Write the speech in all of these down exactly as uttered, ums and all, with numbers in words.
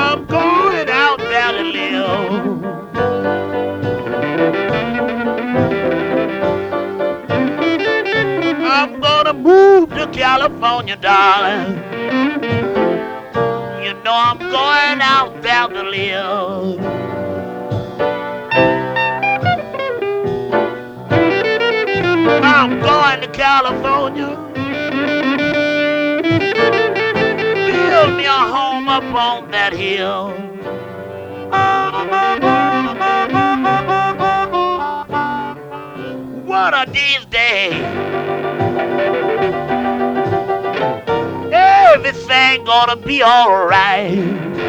I'm going out there to live. I'm gonna move to California, darling. You know I'm going out there to live. I'm going to California. Build me a home up on that hill. One of these days, everything gonna be alright.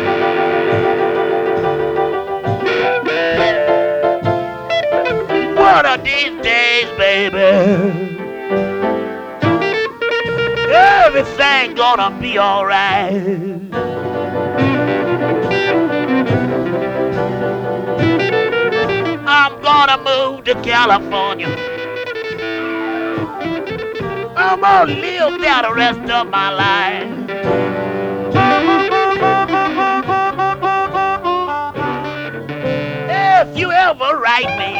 One of these days, baby, everything gonna be alright. I'm gonna move to California. I'm gonna live there the rest of my life. If you ever write me,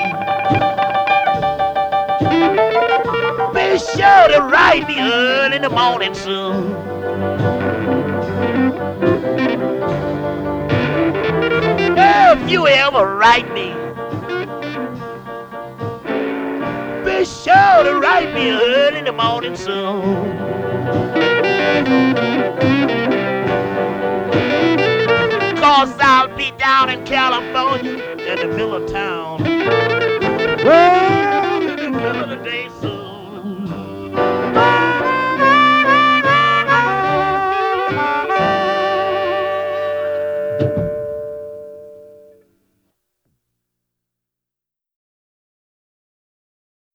be sure to write me early in the morning soon. If you ever write me, be sure to write me early in the morning soon. Cause I'll be down in California in the middle of town.